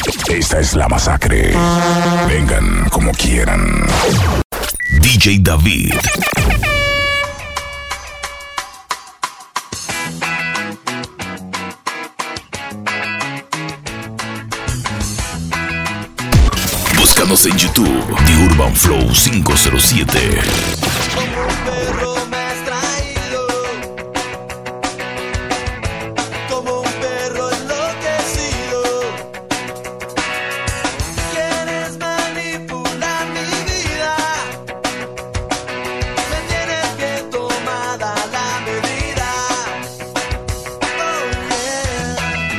Esta es la masacre. Vengan como quieran. DJ David. Búscanos en YouTube, The Urban Flow 507. Como un perro me has traído, como un perro enloquecido. Quieres manipular mi vida, me tienes que tomada la medida. Oh yeah.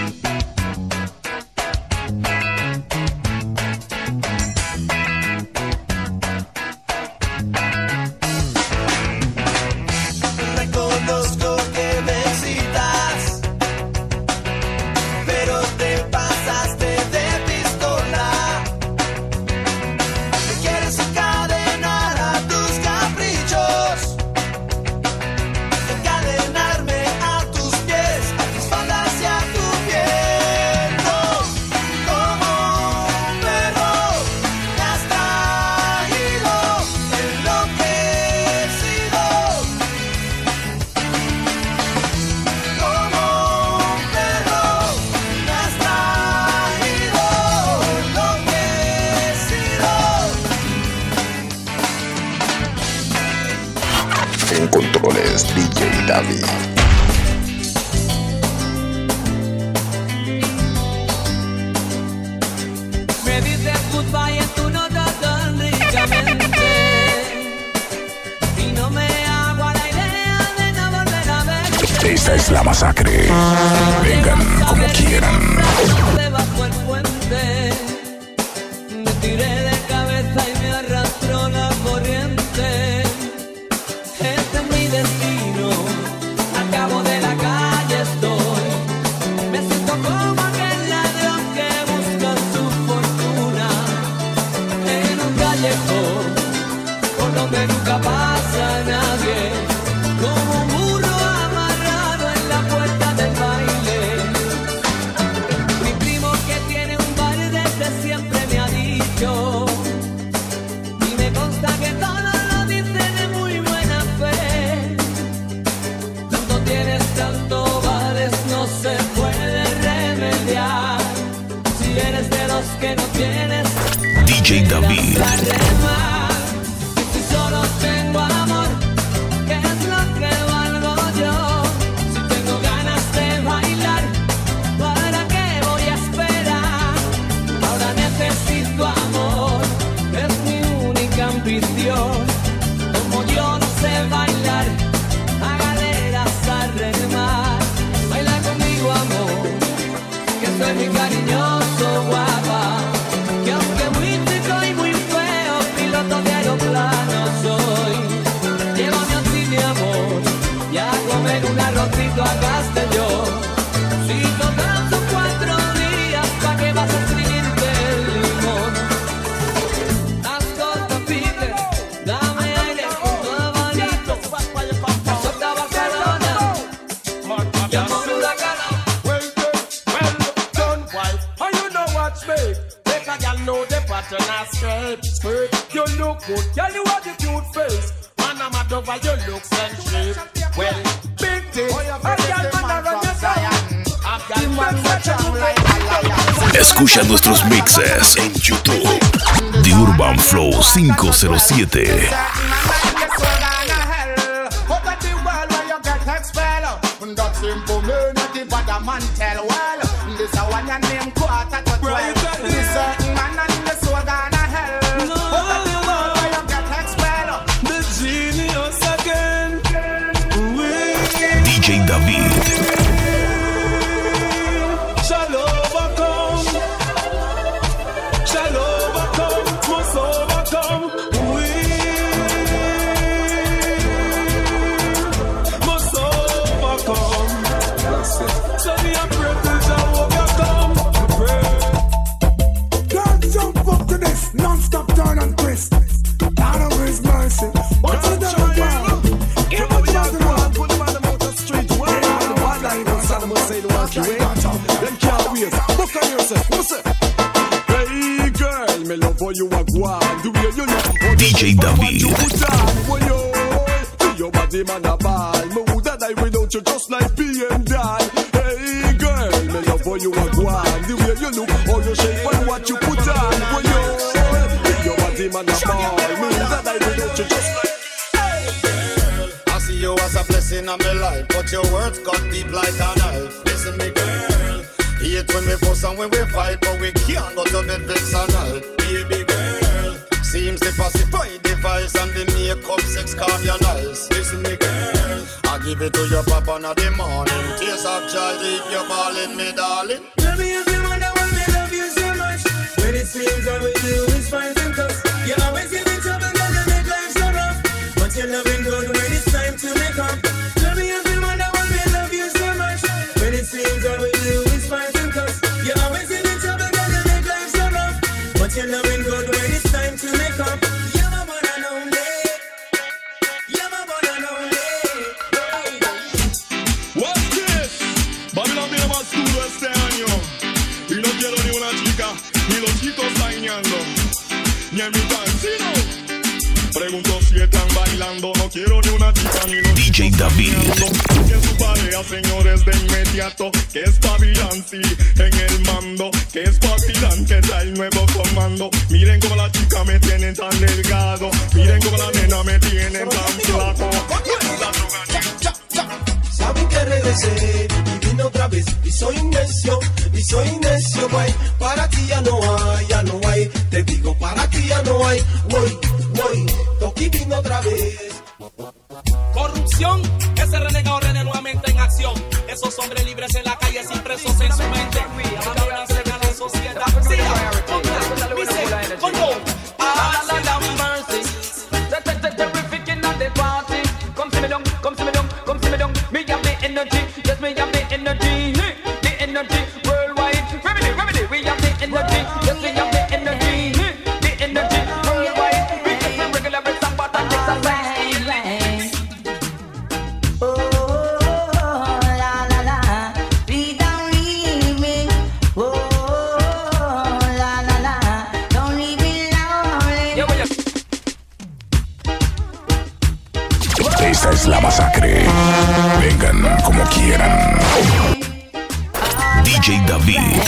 Reconozco que me excitas, pero te pasaste de pistola. Me quieres encadenar a tus caprichos, encadenarme a tus pies, a tus faldas y a tu piel. Oh, como un perro me has traído enloquecido. Como un perro me has traído enloquecido. En controles, DJ David. Me dices goodbye en tu nota tan ricamente y no me hago a la idea de no volver a verte. Esta es la masacre. Vengan como quieran. Debajo el puente me tiré de cabeza y me arrastró la corriente. Este es mi destino, al cabo de la calle estoy. Me siento como aquel ladrón que busca su fortuna en un callejón por donde nunca pasa nadie, como un burro amarrado en la puerta del baile. Mi primo que tiene un bar desde siempre me ha dicho, y me consta que todos lo dicen de muy buena fe. Tanto tienes, tanto vales, no se puede remediar. Si eres de los que no tienes, DJ David. a remar. Si solo tengo amor, ¿qué es lo que valgo yo? Si tengo ganas de bailar, ¿para qué voy a esperar? Ahora necesito amor, es mi única ambición. Como yo no sé bailar, a galeras a remar. Baila conmigo, amor, que soy muy cariñoso, guapa. Que aunque muy chico y muy feo, piloto de aeroplano soy. Llévame así, mi amor, y a comer un arrocito a Castellón. Si total son 4 días, ¿pa' qué vas a escribirte el limón? Haz corto pique, dame aire, un abanico. Solta Barcelona, y amor huracano. Well done, wife. And you know what's made. Make a girl know the pattern of skirt. You look good, girl, you have the cute face. Man, I'm mad over your looks and shape. Well, big thing. A girl, man, I run your side. A girl, man, such a like a lion. Escucha nuestros mixes en YouTube. The Urban Flow 507. The genius again. DJ David. Shall overcome, must overcome. We must overcome. So we are prepared. me love how you are gone. The way you look, DJ David. you put on, boy, yo. Your body man a ball. Me woulda die without you just like PM Dan. Hey girl, me love how you are gone. The way you look, how you shape and what you put on, boy, yo. Your body man a ball. Me woulda die without you just like. I see you as a blessing on my life, but your words cut deep like a knife. Listen me girl, hate when we fuss and when we fight, but we can't go to bed vex and night. Baby girl, seems the pacify device and the makeup sex calm your nice. Listen me girl, I give it to your papa in the morning. Tears of joy if you're balling me darling. Tell me if you wonder why me love you so much. When it seems that we do is fine and tough. You always give me trouble and you make life so rough. But you're loving good when it's time to make up. Tell me if you wonder why me love you so much. When it seems that we do is fine and tough. You always give me trouble and you make life so rough. But you're loving good when it's time to make up. You're my one and only. You're my one and only. What's this? Babylon viene más duro este año. Y no quiero ni una chica, ni los chicos dañando, ni en mi cancino. Pregunto si están bailando, no quiero ni una chica, ni los DJ David. que su pareja, señores, de inmediato, que espabilan, sí, en el mando, que espabilan, que está el nuevo comando. Miren como la chica me tienen tan delgado, miren como la nena me tienen tan flaco. Saben que regresé y vine otra vez y soy necio, guay. Para ti ya no hay, te digo para ti ya no hay. Voy, Toki vino otra vez. Corrupción, ese renegado René nuevamente en acción. Esos hombres libres en la calle sin presos en su mente. Abandonan a la sociedad. Sí, dice, coño, Terrific in the party. Come see me down, come see me down, come see me down. Me have the energy, yes, me have the energy. The energy worldwide. Remedy, we have the energy, yes, we have the energy. The energy worldwide. We get the regular breaks and butter exercise. Esta es la masacre. Vengan como quieran. DJ David.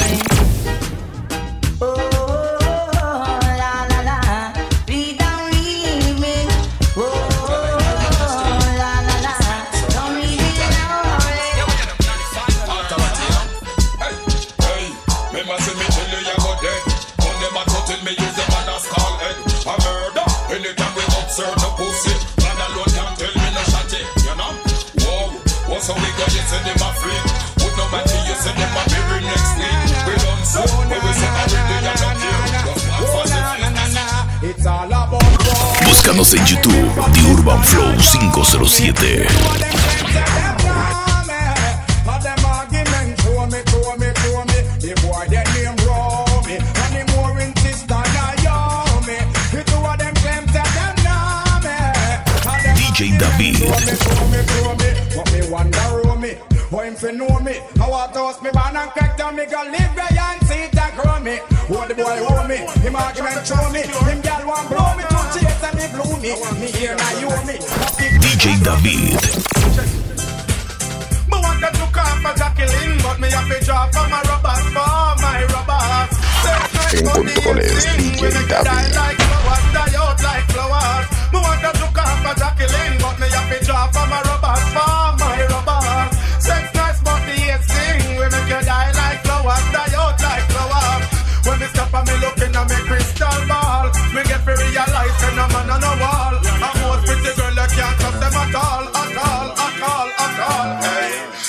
So we got it to them a free. Put no man to you, send them a very next week. We done so, but we say everything and not here. It's all about. Búscanos en YouTube, The Urban Flow 507. DJ David. If you know me, I want to host me van and crack down me go live where and see it and grow me. What the boy hold me, him argument show me, him girl want blow me to chase and he blew me. Me here now you me. DJ David. Me want to look after Jacqueline, but me have to draw for my robbers, for my robbers. En controles, DJ David. Like flowers, die out like flowers. Me want to look after Jacqueline, but me have to draw for my robbers, for my robbers. Sex nice, but the hate sing. We make you die like flowers, die out like flowers. When me stop and me looking at me crystal ball, me get to realize that no man on the wall. And most pretty girl, you can't trust them at all, at all, at all, at all. Hey,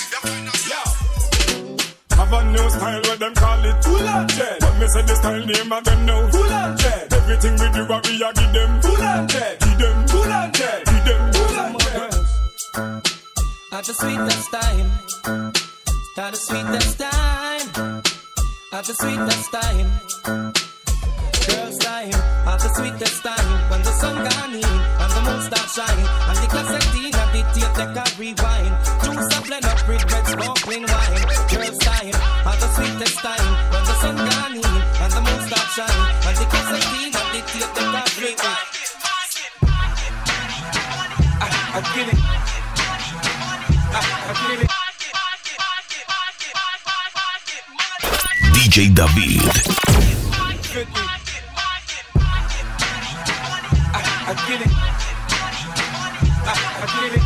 have a new style where them call it Full-on-Jet. But me say the style name of them now Full-on-Jet. Everything we do, what we a give them Full-on-Jet. Give them Full-on-Jet. Give them Full-on-Jet. At the sweetest time, at the sweetest time, at the sweetest time, girls time, at the sweetest time, when the sun gone in and the moon start shine, and the cassette and the tape take a rewind, juice a blend up with red sparkling wine. Girls time, at the sweetest time, when the sun gone in and the moon start shine, and the cassette I get it. I get it.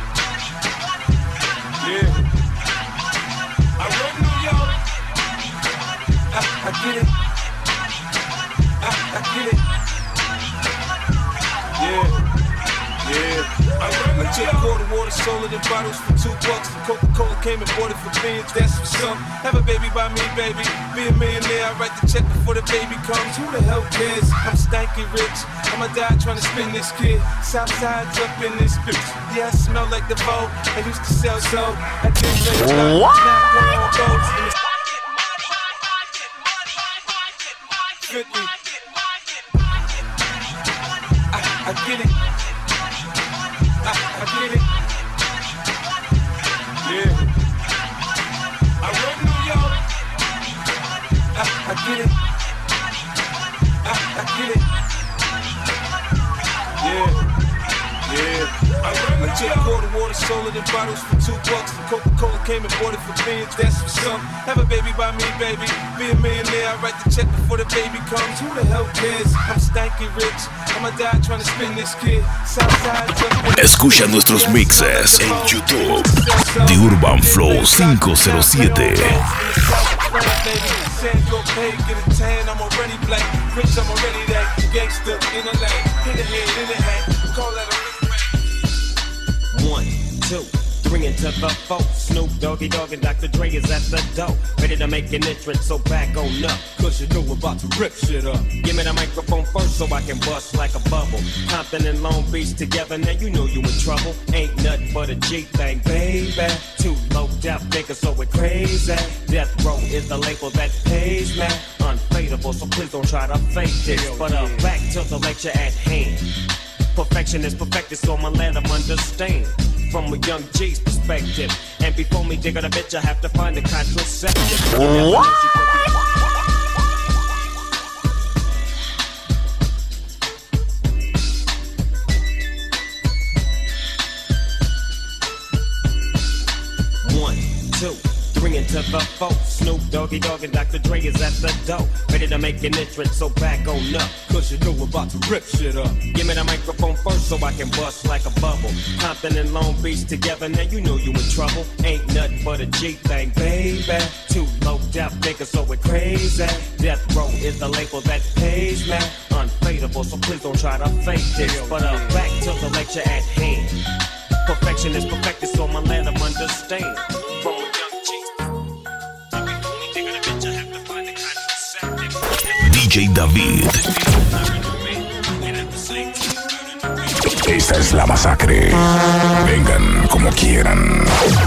Yeah. I run New York. I get it. I get it. Yeah. I took quarter water, sold it in bottles for $2. And Coca-Cola came and bought it for beans. That's what's up. Have a baby by me, baby. Be a millionaire. I write the check before the baby comes. Who the hell cares? I'm stanky rich. I'ma die trying to spin this kid. Southside's up in this bitch. Yeah, I smell like the Vogue. I used to sell so. I didn't really what? Now I'm on boats. 50. I get it. I get it. Yeah. I run New York. I get it. I get it. Yeah. I took quarter water, sold it in bottles for $2. And Coca-Cola came and bought it for beans. That's what's up. Have a baby by me, baby. Be a millionaire. I write the check before the baby comes. Who the hell cares? I'm stanky rich. I'ma die trying to spin this kid. Escucha nuestros mixes en YouTube. The Urban Flow 507. I'm already black, rich, I'm already that gangster in the lane, in the head, in the head, call that a 1, 2, 3 into the 4. Snoop Doggy Dogg and Dr. Dre is at the door, ready to make an entrance, so back on up, cause you know we're about to rip shit up. Give me the microphone first so I can bust like a bubble. Compton and Long Beach together, now you know you in trouble. Ain't nothing but a G thing, baby. Too low death niggas, so we're crazy. Death Row is the label that pays me. Unfadable, so please don't try to fake this. But back to the lecture at hand. Perfection is perfected, so I'ma let them understand. From a young G's perspective. And before me dig on a bitch, I have to find a contraceptive. What? Bring it to the 4. Snoop Doggy Dogg and Dr. Dre is at the door, ready to make an entrance, so back on up, cause you know we're about to rip shit up. Give me the microphone first so I can bust like a bubble. Compton and Long Beach together, now you know you in trouble. Ain't nothing but a G thing, baby. Too low death niggas, so we're crazy. Death Row is the label that pays me. Unfadable, so please don't try to fake this. But back to the lecture at hand. Perfection is perfected, so I'ma let them understand. From a young G's, I have to find a contraceptive. DJ David. Esta es la masacre. Vengan como quieran.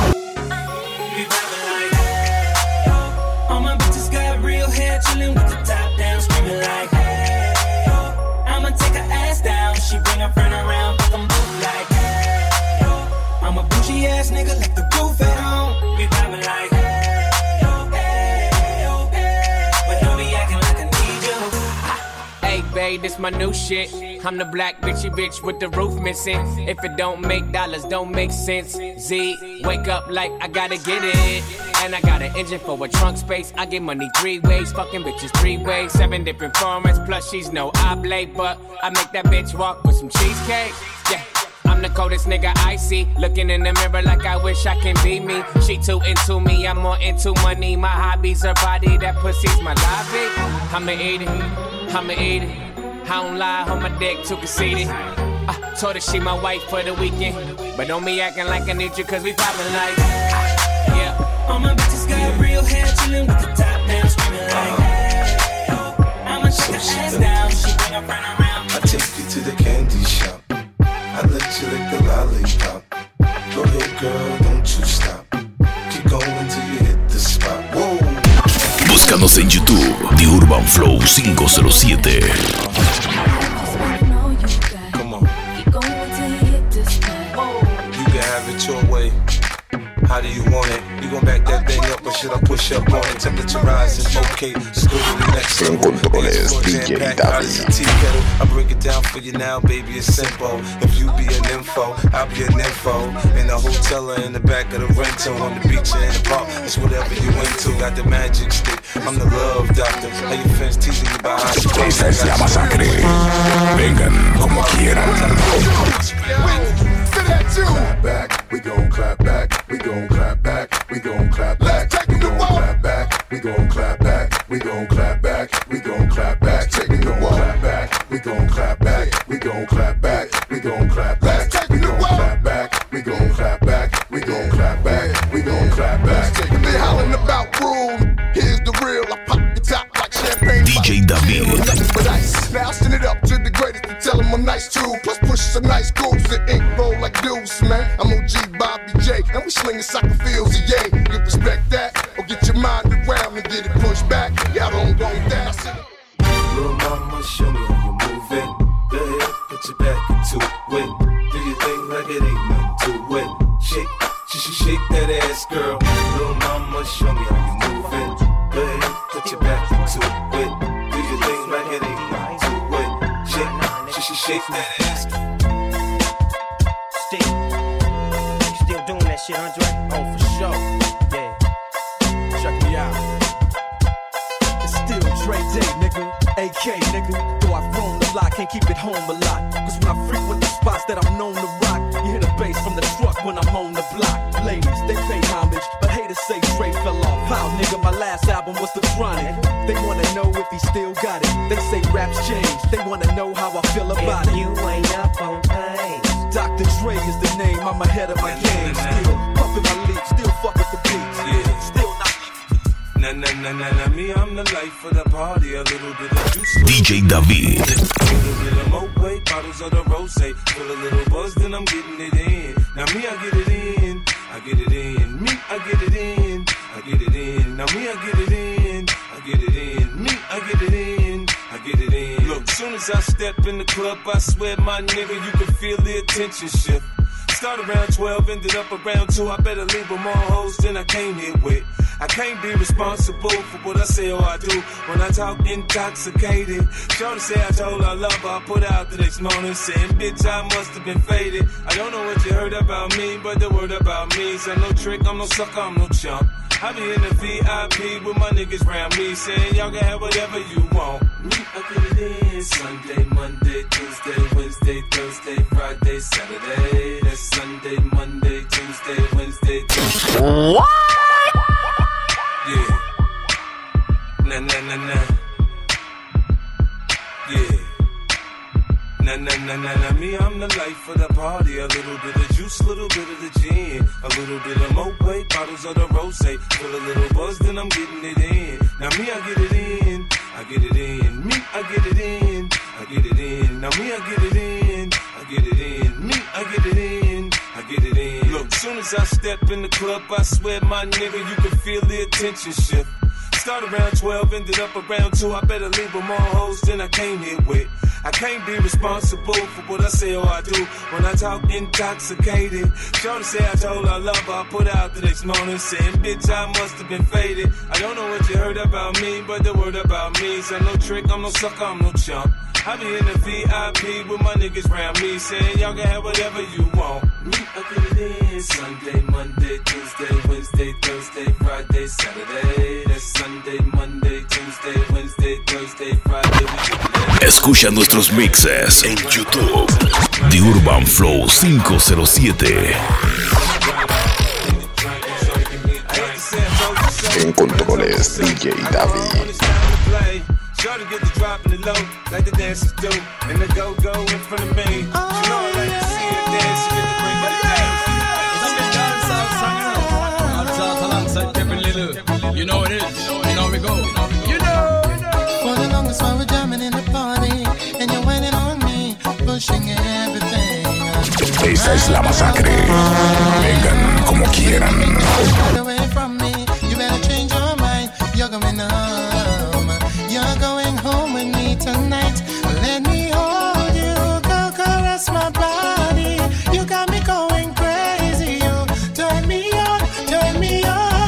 All my bitches got real hair, chillin' with the top down, screaming like, hey, I'ma take her ass down. She bring her friend around, fuck 'em both like, hey, I'm a bougie ass nigga, like the roof at home. We vibing like, but don't be acting like I need you. Hey, babe, this my new shit. I'm the black bitchy bitch with the roof missing. If it don't make dollars, don't make sense. Z, wake up like I gotta get it. And I got an engine for a trunk space. I get money 3 ways, fucking bitches 3 ways. 7 different formats, plus she's no oblate. But I make that bitch walk with some cheesecake. Yeah, I'm the coldest nigga I see. Looking in the mirror like I wish I can be me. She too into me, I'm more into money. My hobbies her body, that pussy's my lobby. I'ma eat it, I'ma eat it. I don't lie, on my dick too conceited. Told her she my wife for the weekend. But don't be acting like I need you, cause we poppin' like, yeah. All my bitches got real hair, chillin' with the top down, screaming like, hey, I'ma take her ass down. She bring her friend around. I take you to the candy shop. I let you lick the lollipop. Go ahead, girl, don't you stop. Keep going till you hit the spot. Whoa. Búscanos en YouTube, The Urban Flow 507. Come on. You can have it your way. How do you want it? You gon' back that thing up, or should I push up on it? Temperature rising, okay, let's go to the next level. DJ David. Tea kettle, I break it down for you now, baby, it's simple. If you be an info, I'll be an info. In the hotel or in the back of the rental, on the beach or in the park, it's whatever you into. Got the magic stick, I'm the love doctor. How your fans teasing you about how you Esta es la masacre. Vengan como quieran. Clap back, we gon' clap back, we gon' clap back, we gon' clap back, we gon' clap back, we gon' clap back, we gon' clap back, we gon' clap back, we gon' clap back, we gon' clap back, we gon' clap back, we gon' clap back, we gon' clap back, we gon' clap back, we gon' clap back, we gon' clap back. They hollering about rule, here's the real. I pop the top like champagne. DJ David. Now I send it up to the greatest and tell them I'm nice too. Plus push some nice grooves and ink roll like deuce, man. I'm OG Bobby J, and we slinging soccer fields, yay. You respect that, or get your mind around and get it pushed back. Y'all don't go down. Little mama, show me how you move it. Go ahead, put your back into it. Do your thing like it ain't nothing to it. Shake, shake that ass, girl. Little mama, show me how you move it. Go ahead, put your back into it. Do your thing like it ain't nothing to it. Shake that ass. Still doing that shit, Andre? Oh, for sure. Yeah. Check me out. It's still Dre Day, nigga. AK, nigga. Though I've roamed a lot, can't keep it home a lot. Cause when I frequent the spots that I'm known to rock, you hear the bass from the truck when I'm on the block. Ladies, they pay homage, but haters say Dre fell off. How, nigga, my last album was The Chronic. They wanna know if he still got it. They say raps change, they wanna know how I feel about it. You ain't up on pace. Dr. Dre is the name, I'm ahead of my game. Still pumping my leaf, still fuck with the beats. Yeah. Still not. Nah, me, I'm the life of the party. A little bit of juice. DJ David. A little bit of Moet, bottles of the rosé. Feel a little buzz, then I'm getting it in. Now me, I get it in. I get it in. Me, I get it in. I get it in. Now me, I get it in. I get it in. Me, I get it in. I get it in. Look, soon as I step in the club, I swear, my nigga, you can feel the attention shift. Start around 12, ended up around 2. I better leave with more hoes than I came here with. I can't be responsible for what I say or I do when I talk intoxicated. Shorty say I told her I love her. I put out the next morning saying, bitch, I must have been faded. I don't know what you heard about me, but the word about me is I'm no trick, I'm no sucker, I'm no chump. I be in the VIP with my niggas round me saying y'all can have whatever you want. Me, I get it in Sunday, Monday, Tuesday, Wednesday, Thursday, Friday, Saturday. That's Sunday, Monday, Tuesday, Wednesday, Thursday. What? Yeah. Nah. Yeah. Nah. Me, I'm the life of the party. A little bit of juice, little bit of the gin. A little bit of Moet, bottles of the rosé. Feel a little buzz, then I'm getting it in. Now me, I get it in. I get it in. Me, I get it in. I get it in. Now me, I get it in. I get it in. Me, I get it in. I get it in. Look, soon as I step in the club, I swear, my nigga, you can feel the attention shift. Start around 12, ended up around 2. I better leave with more hoes than I came here with. I can't be responsible for what I say or I do when I talk intoxicated. Shorty say I told her I love her. I put out the next morning saying, bitch, I must have been faded. I don't know what you heard about me, but the word about me is I'm no trick, I'm no sucker, I'm no chump. I be in the VIP with my niggas round me saying y'all can have whatever you want. Me, I get it in Sunday, Monday, Tuesday, Wednesday, Thursday, Friday, Saturday. That's Sunday, Monday, Tuesday, Wednesday, Thursday, Friday. Escucha nuestros mixes en YouTube. The Urban Flow 507. En controles DJ David. Try to get the drop in the low, like the dancers do, and the go-go in front of me. You know I like to see her dance, she get the bring for the dance. It's a big dance out alongside Kevin Little. You know it is, you know we go. You know. For the longest while we're jamming in the party, and you're waiting on me, pushing everything. Esta es la masacre. Vengan como quieran. Get away from me, you better change your mind. You're going home. You're going home with me tonight. Let me hold you, go caress my body. You got me going crazy. You turn me on, turn me on.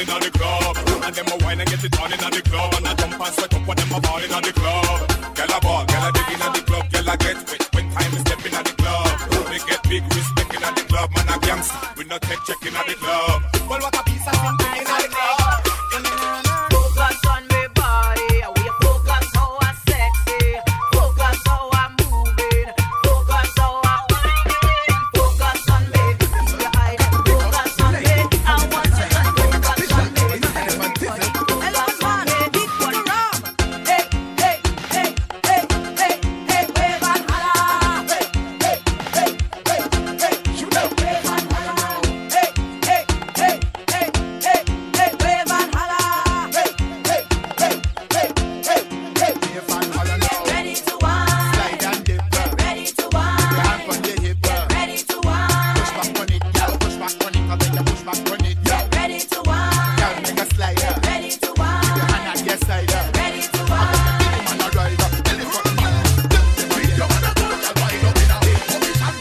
in the club. And them a wine and get it on in the club. And I jump and sweat up when them a ball in the club. Gyal a ball, gyal a dig in the club, gyal a get wet when time is stepping at the club. We get big respect in the club, man a gangster. We not take check in the club. Well, what a piece of thing in the club. Focus on me body, we focus how I sexy, focus how I'm moving, focus how I'm whining, focus on me, your eye, focus on me, I want you to focus on me. Hello, man, big one ram, hey, hey, hey, hey, hey, hey, wave and holla, hey, hey, hey, hey, hey, shoot up, wave and holla, hey, hey, hey, hey, hey, hey, wave and holla. Ready to wine, slide and dip, ready to wine, your hand on your hip, ready to wine, push back on it, girl, push back on it, I beg you push back on it, girl, ready to wine, girl, make a slide, ready to wine, your hand on your side, ready to wine, man a ride up, elephant man, your man a go, you wind up in a big position,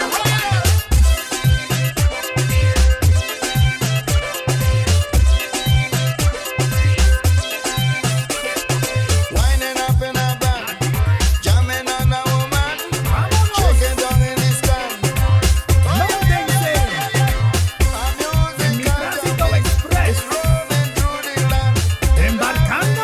Winding up in a band, jamming on a woman, shaking down in the stand. Our music is rolling through the land. Embarcando.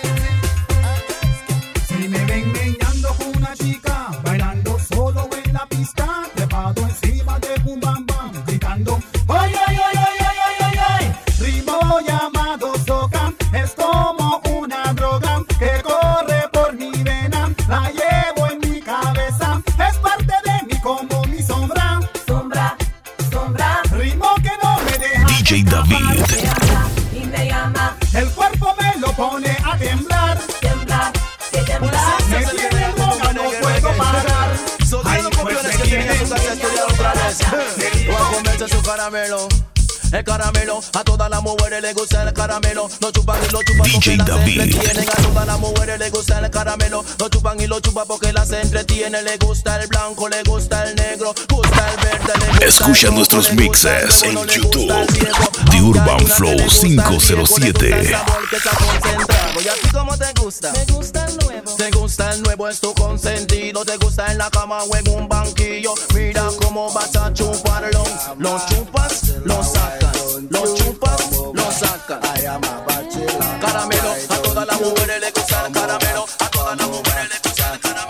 Si me ven meñando con una chica, bailando solo en la pista, trepado encima de un bam bam, gritando, ¡ay, ay, ay, ay, ay, ay, ay, ay! Ritmo llamado soca, es como una droga que corre por mi vena, la llevo en mi cabeza, es parte de mí como mi sombra, sombra, sombra, ritmo que no me deja. DJ David. y me llama, El cuerpo me lo pone a temblar, temblar, que temblar, me tiene loca, no puedo parar. Ay, pues me tiene otra vez. Voy a comerse su caramelo. El caramelo, a todas las mujeres les gusta el caramelo. Lo chupan y lo chupan porque las entretienen. A todas las mujeres les gusta el caramelo. Lo chupan y lo chupan porque las entretienen. Le gusta el blanco, le gusta el negro, gusta el verde, le gusta Escucha el nuestros rojo, le gusta el mixes nuevo, en le YouTube gusta el viejo. de Urban Aunque a Flow alguna le gusta el viejo, le gusta el 507. sabor que está concentrado. ¿Y a ti cómo te gusta? me gusta el nuevo, Te gusta el nuevo, es tu consentido. Te gusta en la cama o en un banquillo. Mira cómo vas a chuparlo. Lo chupas, lo sacas. Lo chupas, lo sacas. Caramelo, a todas las mujeres les gusta el caramelo. A todas las mujeres les gusta el caramelo.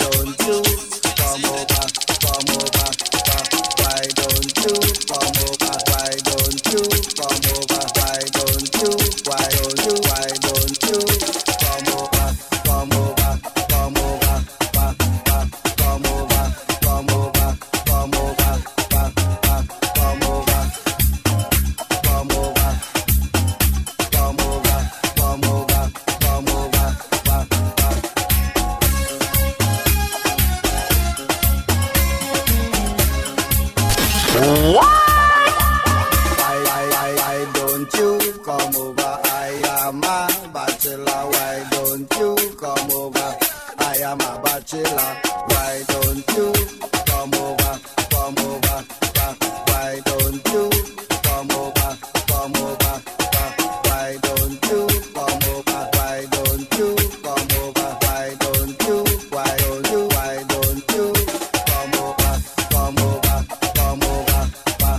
Why don't you come over? I am a bachelor. Why don't you come over? I am a bachelor. Why don't you come over? Come over. Why don't you come over? Come over. Why don't you come over? Why don't you come over? Why don't you? Why don't you? Why don't you come over? Come over. Come over.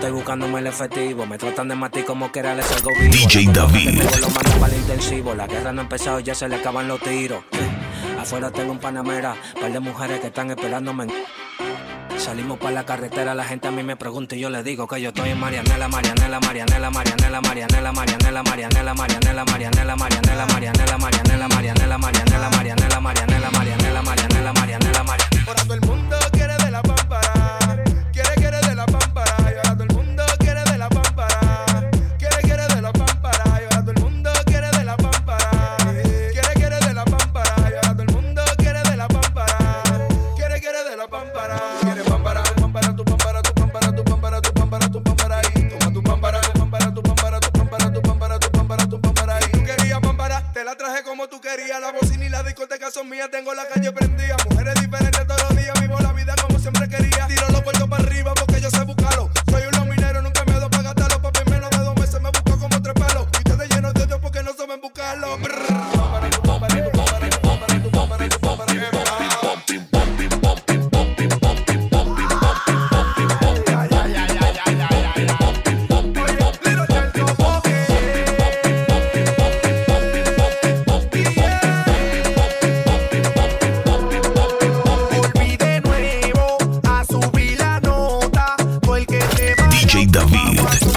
estoy buscándome el efectivo. Me tratan de matar como que era les salgo vivo. DJ David. Lo mando para el intensivo. La guerra no ha empezado y ya se le acaban los tiros. Afuera tengo un panamera, par de mujeres que están esperándome. Salimos para la carretera, la gente a mí me pregunta y yo le digo que yo estoy en Marianela, Marianela, Marianela, Marianela, Marianela, Marianela, Marianela, Marianela, Marianela, Marianela, Marianela, Marianela, Marianela, Marianela, Marianela, Marianela, Marianela, Marianela, Marianela, Marianela. Ahora todo el mundo quiere de la pámpara, quiere de la pámpara. Y ahora todo el mundo quiere de la pámpara, quiere de la pámpara. Y ahora todo el mundo quiere de la pámpara, quiere de la pámpara. Y ahora todo el mundo quiere de la pámpara, quiere de la pámpara. Quiere pámpara, pámpara, tu pámpara, tu pámpara, tu pámpara, tu pámpara, tu pámpara ahí. Toma tu pámpara, tu pámpara, tu pámpara, tu pámpara, tu pámpara, tu pámpara, tu pámpara ahí. Tú querías pámpara, te la traje como tú querías. La bocina y la discoteca son mías, tengo la calle prendida. Mujeres diferentes todos los días, vivo la vida como siempre quería. Tiro los puertos para arriba porque yo sé buscarlo. Soy un minero, nunca me doy para gastarlo. Papi, en menos de 2 meses me busco como 3 palos. Y ustedes llenos de Dios porque no saben buscarlo. DJ David.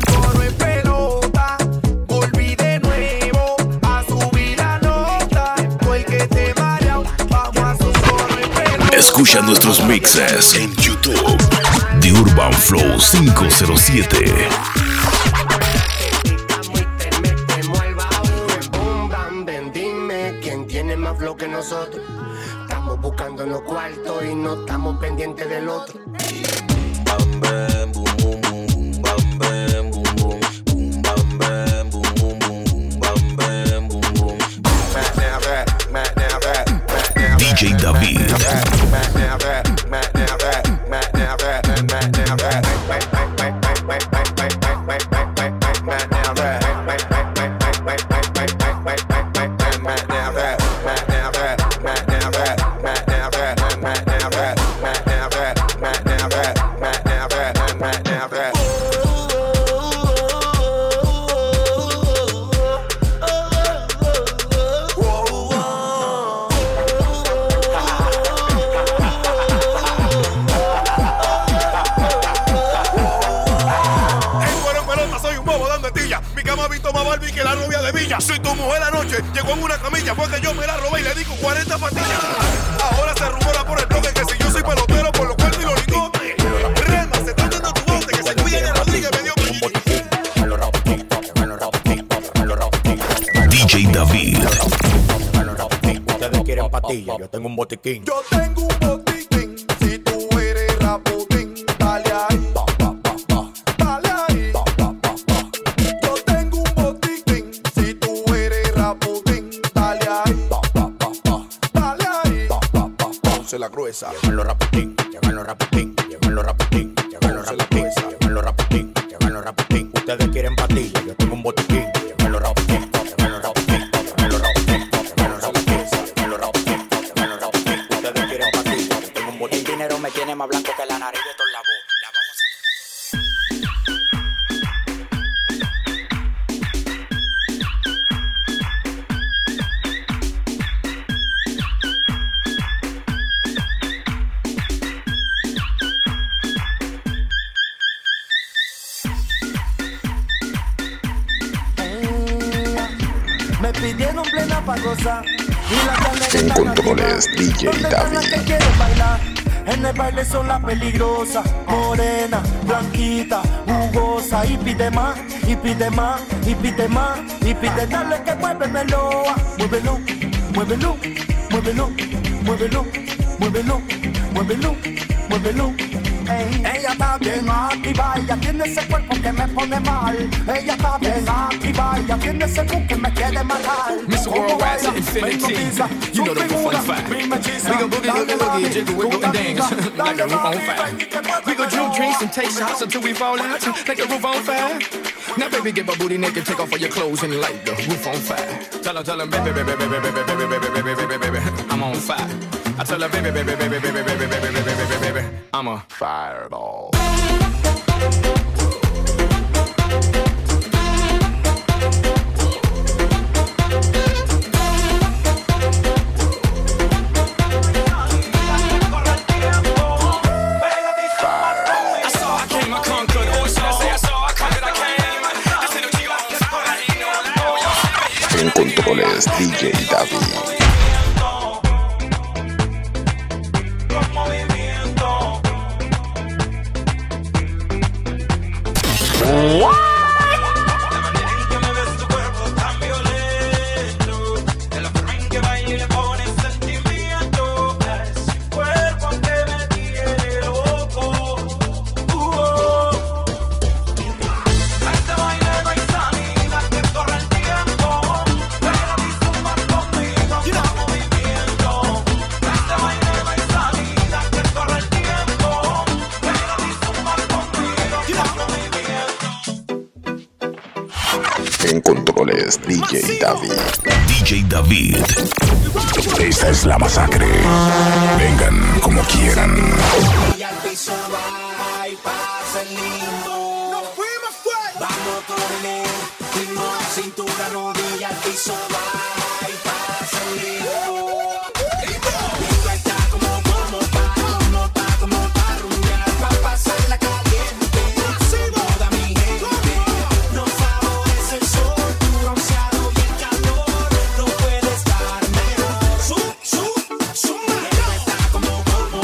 Escucha nuestros mixes en YouTube. The Urban Flow 507. Dime quién tiene más flow que nosotros. Estamos buscando los cuartos y no estamos pendientes del otro. Bam, bam, boom, boom, boom, bam, bam, boom, boom, boom, bam, bam, boom, boom, boom, bam, bam, boom, boom. DJ David. Que la novia de Villa. Soy tu mujer anoche, llegó en una camilla, fue que yo me la robé y le di con 40 pastillas. Ahora se rumora por el bloque que si yo soy pelotero, por lo cual y lo ligó. Rema, se está yendo tu bote, que se cuide de Rodríguez, me dio DJ David. Ustedes quieren pastillas, yo tengo un botiquín. Yo tengo un botiquín, si tú eres raputín, dale ahí. Dale ahí. Yo tengo un botiquín, si tú eres raputín, dale ahí. Dale ahí. Ponce la gruesa. Llegan los raputín, llegan los raputín, llegan los raputín, llegan los raputín, llegan los raputín, llegan los raputín. Ustedes quieren pastillas, yo tengo un botiquín. Llegan los raputín, llegan los raputín, llegan los raputín, llegan los raputín, llegan los raputín, llegan los raputín. Ustedes quieren pastillas, yo tengo un botiquín. El dinero me tiene más blanco que la nariz de toda la voz. Me pidieron plena pa' gozar y la carne En controles, DJ David. que quieren bailar. En el baile son las peligrosas, morena, blanquita, jugosa. Y pide más, y pide más, y pide más, y pide dale que muévemelo. Muévelo, muévelo, muévelo, muévelo, muévelo, muévelo, muévelo. Ey, ella está bien activa, ella tiene ese cuerpo que me pone mal. Ella está bien activa, ella tiene ese cuerpo que me quiere matar. Mr. Worldwide to infinity, you know the fun fact. We gon' boogie, loogie, loogie, jiggle, wiggle, and dance like a roof on fire. We gon' drink drinks and take shots until we fall out like a roof on fire. Now baby, get my booty naked, take off all your clothes and light the roof on fire. Tell her, baby, baby, baby, baby, baby, baby, baby, baby, baby, I'm on fire. I tell her, baby, baby, baby, baby, baby, baby, baby, baby, baby, I'm a fireball. En controles, DJ David. En controles, DJ David. DJ David. Esta es la masacre. Vengan como quieran. Vamos con él, ritmo, cintura, rodilla, al piso, va y pasa el ritmo. Esto está como pa' rumbear, pa' pasarla caliente. Toda mi gente, nos favorece el sol, tu bronceado y el calor. No puede estar mejor. Suma. Esto está como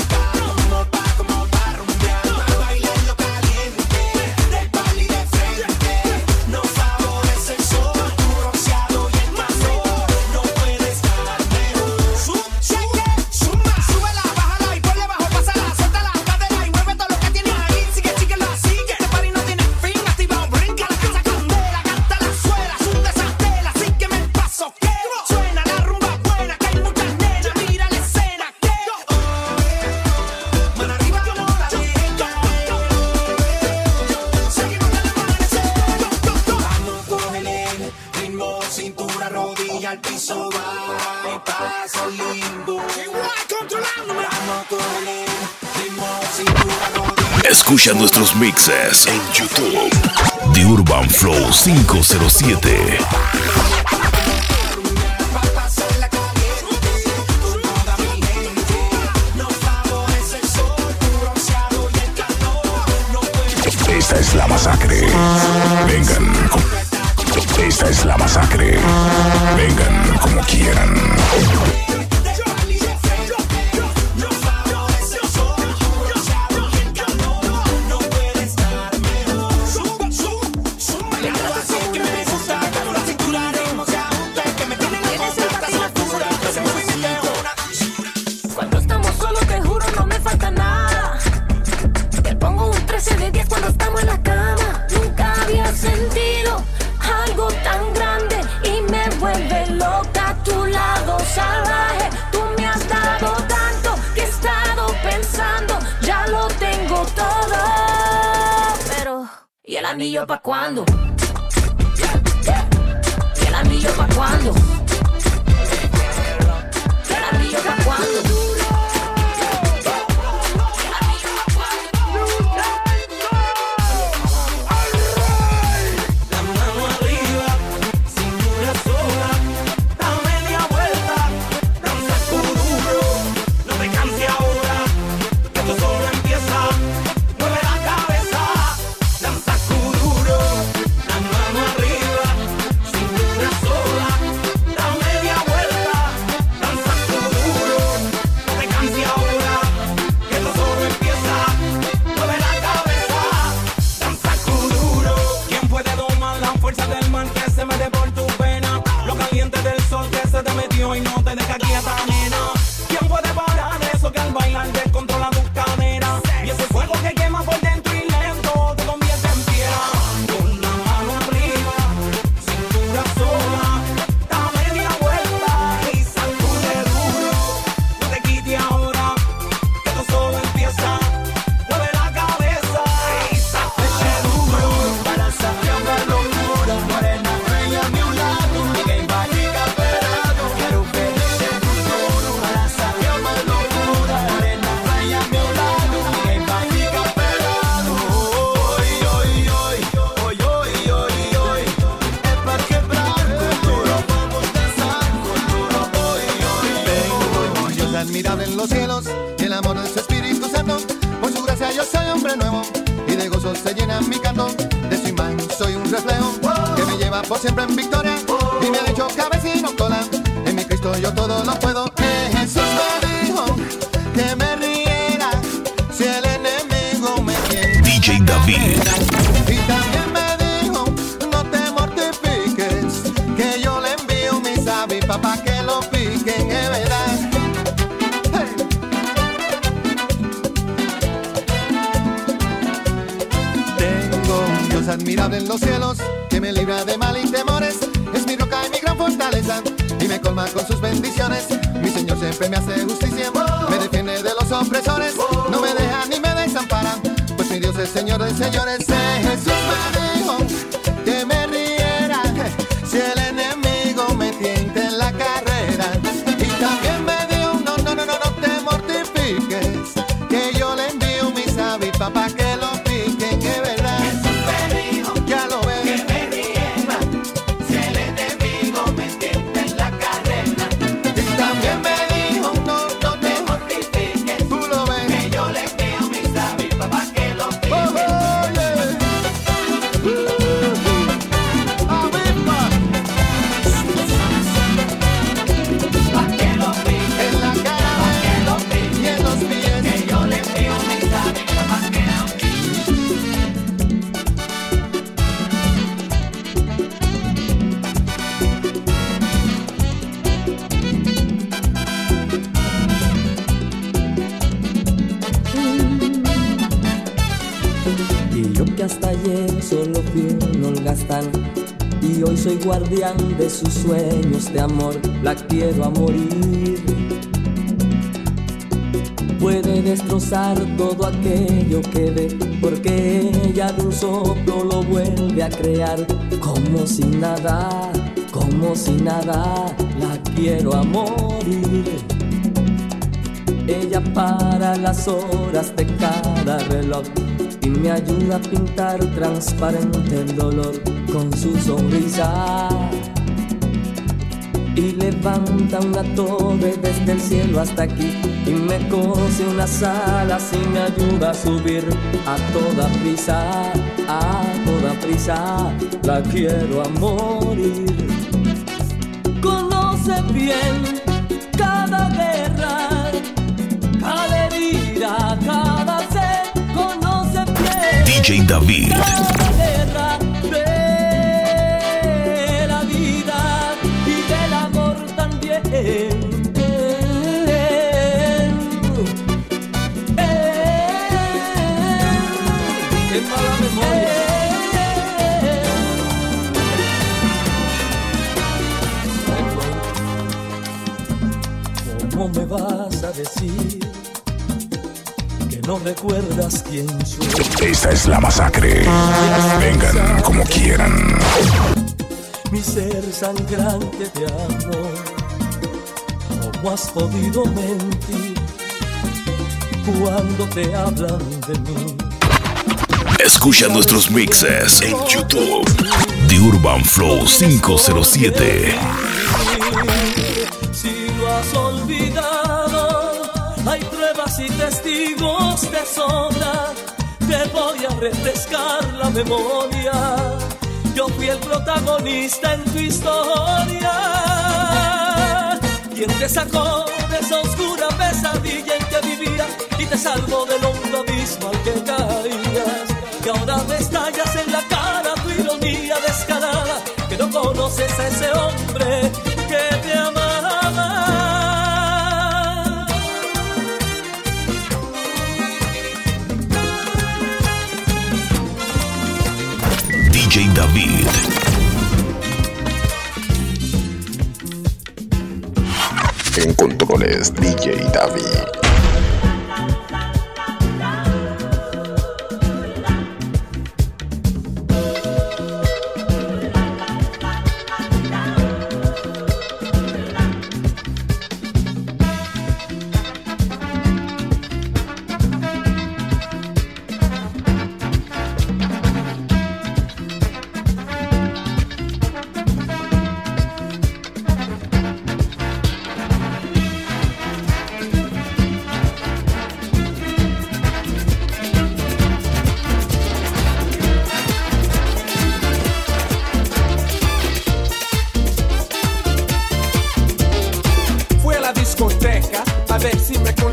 pa' rumbear, pa' bailarlo caliente. Del pali de frente, nos favorece el sol, tu bronceado y el calor. No puede estar mejor. Suma. Súbela, bájala y ponle bajo, pásala, suelta la cadera y mueve todo lo que tienes ahí. Sigue, chiquelo, sigue. Este party no tiene fin, activa, brinca la casa candela, canta la suela, sunde esa tela, sígueme el paso que suena la rumba buena, que hay muchas nenas, mira la escena que mano arriba no la dejen caer. Seguimos del amanecer. Vamos con el ritmo, cintura, rodilla, al piso, va y pasa el limbo. Vamos con el ritmo, cintura, rodilla. Escucha nuestros mixes en YouTube. The Urban Flow 507. Esta es la masacre. Vengan. Esta es la masacre. Vengan como quieran. Cuando estamos solos, te juro, no me falta nada. Te pongo un 13 de 10 cuando estamos en la cama. Nunca había sentido algo tan grande y me vuelve loca a tu lado salvaje. Tú me has dado tanto que he estado pensando, ya lo tengo todo. Pero, ¿y el anillo pa' cuándo? ¿Y el anillo pa' cuándo? ¿Y el anillo pa' cuándo? admirable en los cielos, y el amor de su Espíritu Santo. Por su gracia yo soy hombre nuevo, y de gozo se llena mi canto. De su imagen soy un reflejo, que me lleva por siempre en victoria, y me ha hecho cabeza y no cola. En mi Cristo yo todo lo puedo. Jesús me dijo que me riera si el enemigo me tiene. DJ David. Y también me dijo, no te mortifiques, que yo le envío mis avispas pa' que lo piquen, es verdad. Hey. Tengo un Dios admirable en los cielos, que me libra de mal y temores. Es mi roca y mi gran fortaleza, y me colma con sus bendiciones. Mi Señor siempre me hace justicia, me defiende de los opresores, no me deja ni me desampara, pues mi Dios es Señor de señores. Jesús me dijo que me riera si el enemigo me tienta en la carrera. Y también me dijo, no te mortifiques, que yo le envío mis avispas pa' que lo piquen, es verdad. Jesús me dijo, ya lo ves, que me riera si el enemigo me tienta en la carrera. Y también me dijo, no te mortifiques, tú lo ves, que yo le envío mis avispas pa' que lo piquen. Y yo que hasta ayer solo fui un holgazán, y hoy soy guardián de sus sueños de amor, la quiero a morir. Puede destrozar todo aquello que ve, porque ella de un soplo lo vuelve a crear. Como si nada, la quiero a morir. Ella para las horas de cada reloj y me ayuda a pintar transparente el dolor con su sonrisa. Y levanta una torre desde el cielo hasta aquí, y me cose unas alas y me ayuda a subir a toda prisa, la quiero a morir. Conoce bien cada guerra, cada herida, cada sed, conoce bien DJ David. cada guerra de la vida y del amor también. Qué mala memoria. ¿Cómo me vas a decir que no recuerdas quién soy? Esta es la masacre. Vengan como quieran. Mi ser sangrante de amor, ¿cómo has podido mentir cuando te hablan de mí? Escucha nuestros mixes en YouTube de Urban Flow 507. Si lo has olvidado, hay pruebas y testigos de sobra. Te voy a refrescar la memoria. Yo fui el protagonista en tu historia. Quien te sacó de esa oscura pesadilla en que vivías y te salvó del hondo abismo al que caías. Y ahora me estallas en la cara tu ironía descarada, que no conoces a ese hombre que te amaba. DJ David. En controles, DJ David.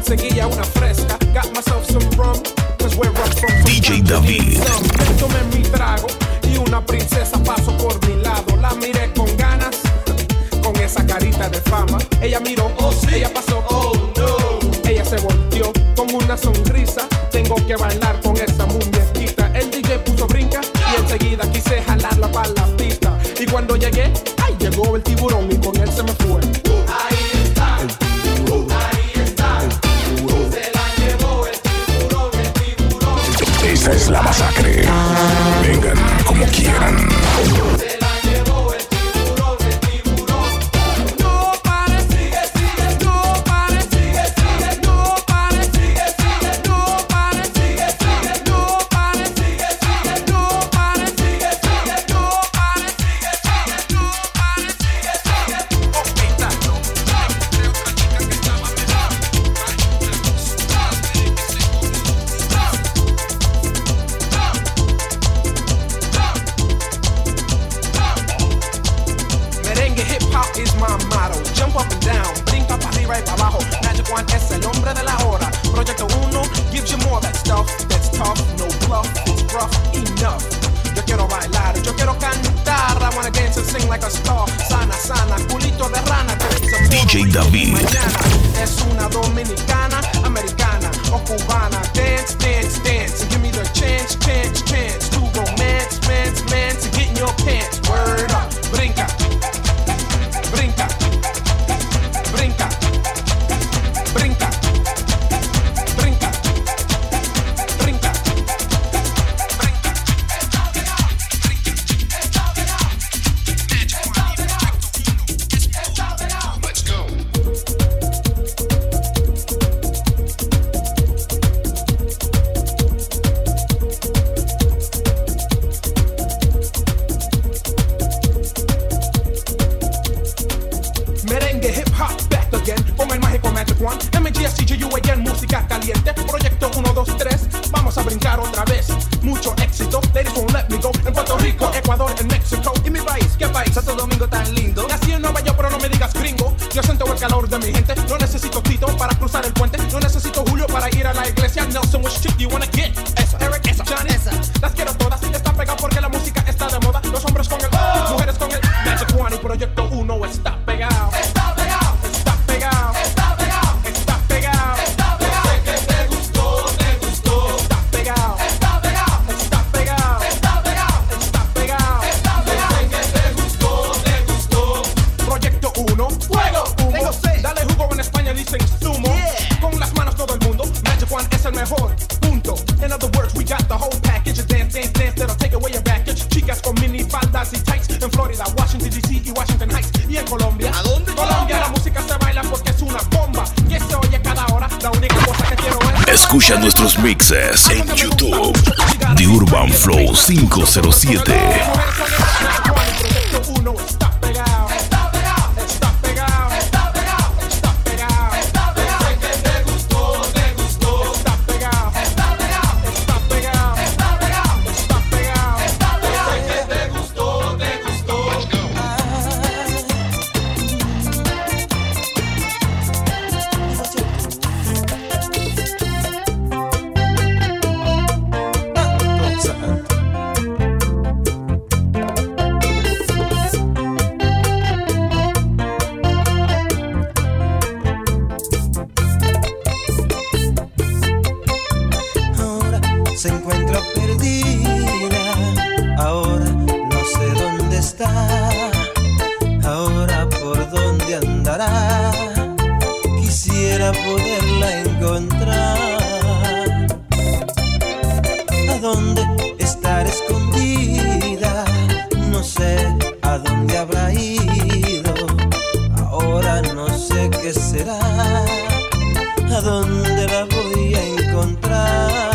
conseguía una fresca. Got myself some rum, cause where I'm from. DJ David. Tomé mi trago y una princesa pasó por mi lado. La miré con ganas, con esa carita de fama. Ella miró, oh sí, ella pasó, oh no. Ella se volteó con una sonrisa. Tengo que bailar con esa muñequita. El DJ puso brinca y enseguida quise jalarla para la pista. Y cuando llegué, ay, llegó el tiburón y con él se me fue. Ahí está, ahí está. Se la llevó el tiburón, Esta es la masacre. Vengan como quieran. Se la llevó el tiburón. No pares, sigue, sigue, no pares, sigue, sigue, no pares, sigue, sigue, no pares, sigue, sigue, no pares, sigue, sigue, no pares, sigue, sigue, no pares, sigue, sigue, no pares, sigue, sigue. Ok, tanto. Encontré otra chica que estaba mejor. Merengue hip hop is my motto. Jump up and down, brinca para arriba y para abajo. Magic One es el hombre de la hora. Proyecto 1 gives you more that stuff that's tough, no bluff, it's rough enough. Yo quiero bailar, yo quiero cantar. I wanna dance and sing like a star. Sana, sana, culito de rana. DJ David. Mañana es una dominicana, americana o cubana. Dance, dance, dance, and give me the chance, chance, chance to romance, mance, mance, and get in your pants. Word up, brinca. Brinca, brinca, brinca, brinca, brinca, Let's go. Merengue hip hop back again. Con el mágico Magic One. MGSTGU again, música caliente. Proyecto 1, 2, 3. Vamos a brincar otra vez. Mucho éxito. Ladies won't let me go. En Puerto Rico, Ecuador, en México. ¿Y mi país? ¿Qué país? Santo Domingo tan lindo. Nací en Nueva York, pero no me digas gringo. Yo siento el calor de mi gente. No necesito Tito para cruzar el puente. No necesito Julio para ir a la iglesia. Nelson, which chick do you wanna get? Esa, Eric, esa, Johnny, esa. Las quiero todas. Está pegado porque la música está de moda. Los hombres con el mujeres con el Magic One. Y Proyecto 1 está pegado. Está pegado. Está pegado. Está pegado. Está pegado. Está pegado. Sé que te gustó, te gustó. Está pegado. Está pegado. Está pegado. Está pegado. Está pegado. Está pegado. Sé que te gustó, te gustó. Proyecto 1, fuego, humo. Dale jugo, en España dicen sumo. Con las manos todo el mundo. Magic One es el mejor. Punto. In other words, we got the whole package. Dance, dance, dance, that'll take away your baggage. Chicas con mini faldas y tights. En Florida, Washington DC y Washington Heights. Y en Colombia. ¿A dónde? Colombia, la música se baila porque es una bomba. Que se oye cada hora. La única cosa que quiero es... Escucha nuestros mixes en YouTube. The Urban Flow 507. Proyecto 1 está pegado. Está pegado. Está pegado. Está pegado. Está pegado. Está pegado. Sé que te gustó, te gustó. Está pegado. Está pegado. Está pegado. Está pegado. Está pegado. Está pegado. Sé que te gustó, te gustó. Let's go. Ahora se encuentra perdida, ahora no sé dónde está, ahora por dónde andará, quisiera poderla encontrar. ¿A dónde estará escondida? No sé a dónde habrá ido, ahora no sé qué será. ¿A dónde la voy a encontrar?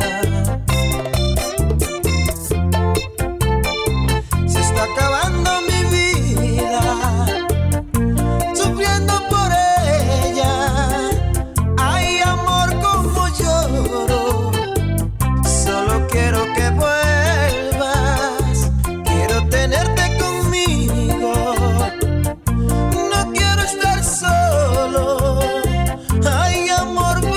Se está acabando mi vida, sufriendo por ella. Ay, amor, como lloro. Solo quiero que vuelvas, quiero tenerte conmigo. No quiero estar solo. Ay, amor,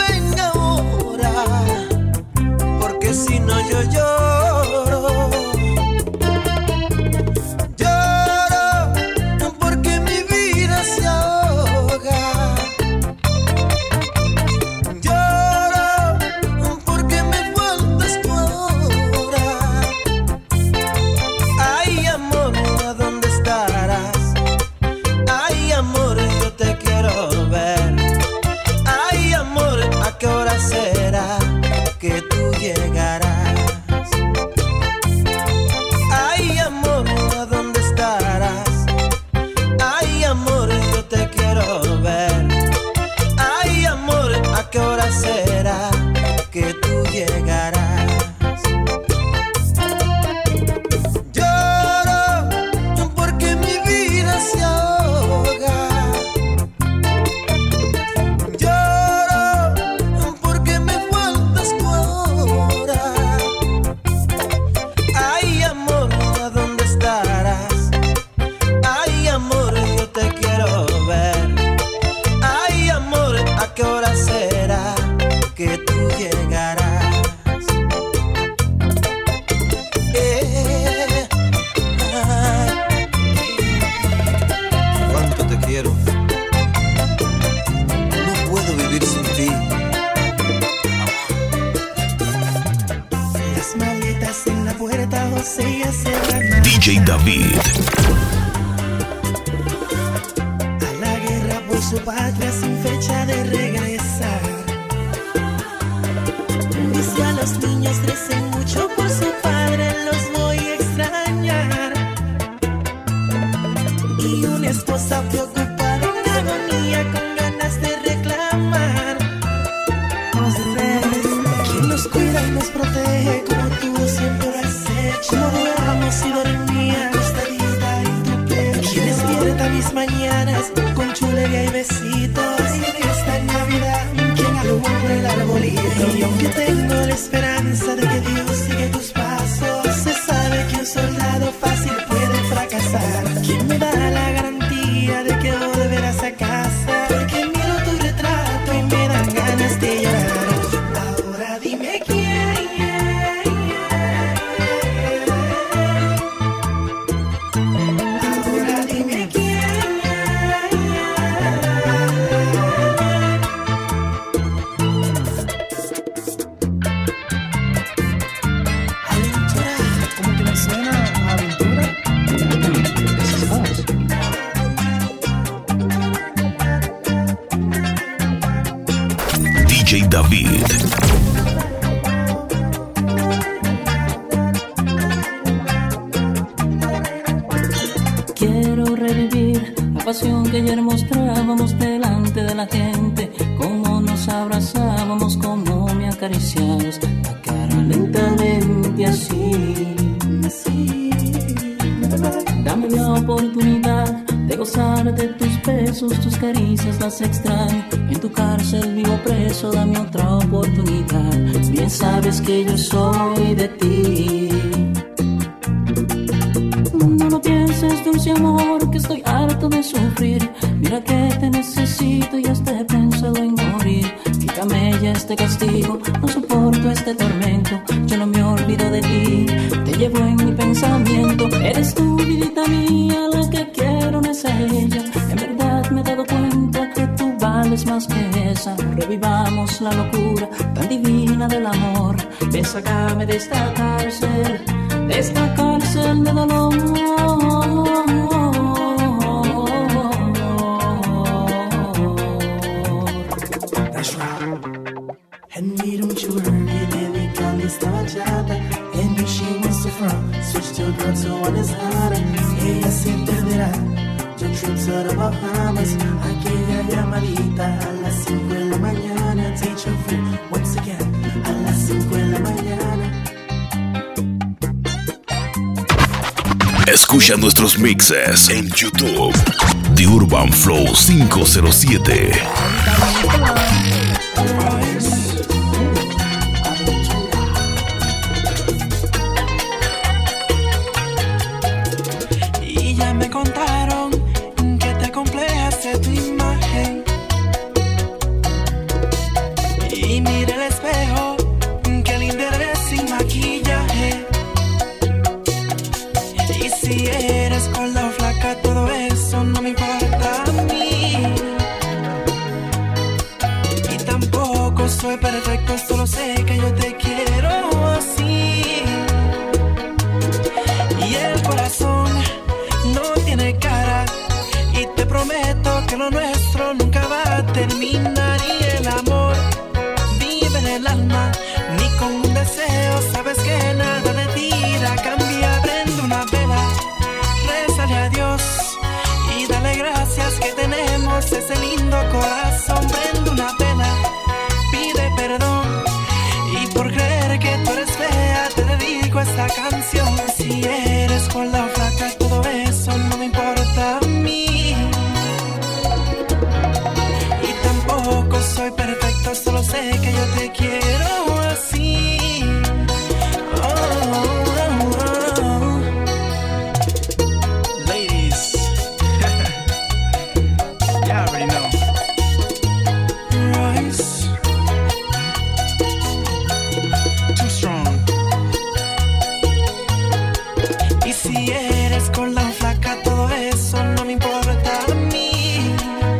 ¿a qué hora será que tú llegarás? Lloro porque mi vida se ahoga. Lloro porque me faltas tú ahora. Ay, amor, ¿a dónde estarás? Ay, amor, yo te quiero ver. Ay, amor, ¿a qué hora será que tú llegarás? Cuánto te quiero. No puedo vivir sin ti. Las maletas en la puerta, José ya se van. DJ David. A la guerra por su patria sin fecha de regresar. Dice a los niños crecen mucho por su padre, los voy a extrañar. Y una esposa preocupada en agonía con ganas de reclamar. José, quien nos cuida y nos protege como tú siempre lo has hecho. Como duermamos y dormía acostadita en tu pecho. Quien despierta mis mañanas con chulería y besitos. Y esta Navidad quien alumbra el arbolito. Y aunque tengo la esperanza de que Dios sigue tus pasos, se sabe que un soldado fácil puede fracasar. ¿Quién me da la garantía de que volverás a casa? Porque miro tu retrato y me dan ganas de llorar. Ahora dime quién. Ahora dime quién. Aventura, como que me suena a aventura. Esa es voz. DJ David. Quiero revivir la pasión que ayer mostrábamos delante de la gente, cómo nos abrazábamos, cómo me acariciabas la cara lentamente así. Dame la oportunidad de gozar de tus besos, tus caricias las extraño. En tu cárcel vivo preso, dame otra oportunidad. Bien sabes que yo soy de ti. No lo pienses, dulce amor, que estoy harto de sufrir. Mira que te necesito y hasta he pensado en morir. Quítame ya este castigo, no soporto este tormento. Yo no me olvido de ti, te llevo en mi pensamiento. Eres tú, vidita mía, la que quiero, no es ella. En verdad me he dado cuenta que tú vales más que esa. Revivamos la locura tan divina del amor. Ven, sácame de esta cárcel de dolor. That's right. And we don't you worry, dedican esta bachata. And if she wants to front, switch to a girl to one is harder. Ella se entenderá. Yo trip to the Bahamas. Aquella llamadita a las 5 de la mañana. Teach your friend once again a las 5 de la mañana. Escucha nuestros mixes en YouTube. The Urban Flow 507. Y ya me contaron que te complejaste tu imagen. Y mira el espejo, que linda eres sin maquillaje. Y si eres gorda o flaca, todo eso no me importa a mí. Y tampoco soy perfecto, solo sé que yo te quiero así. Y el corazón no tiene cara. Y te prometo que lo nuestro nunca va a terminar. Y el amor vive en el alma, ni con un deseo. Sabes que nada de ti la cambia. Prende una vela, rézale a Dios y dale gracias que tenemos ese lindo corazón. Prende una vela, que yo te quiero así. Ladies, you already know. Royce. Too strong. Y si eres con la flaca, todo eso no me importa a mí.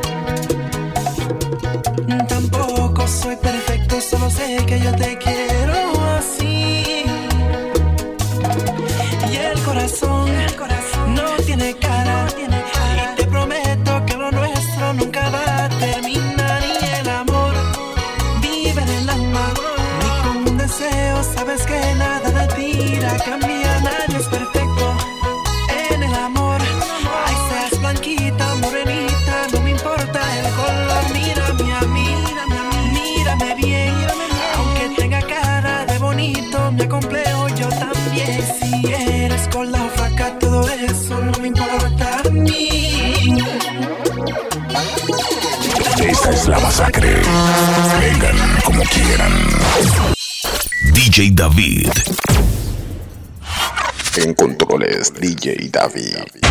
Tampoco soy perfecto, solo sé que yo te quiero así. Y el corazón no tiene cara. Y te prometo que lo nuestro nunca va a terminar. Y el amor vive en el alma. Ni con un deseo sabes que nada de ti irá a cambiar. Nadie es perfecto en el amor. Ay, seas blanquita, morenita, no me importa el color. Mírame a mí, mírame bien. Aunque tenga cara de bonito, me acomplejo yo también. Si eres con la flaca, todo eso no me importa a mí. Esta es la masacre. Vengan como quieran. DJ David. En controles, DJ David.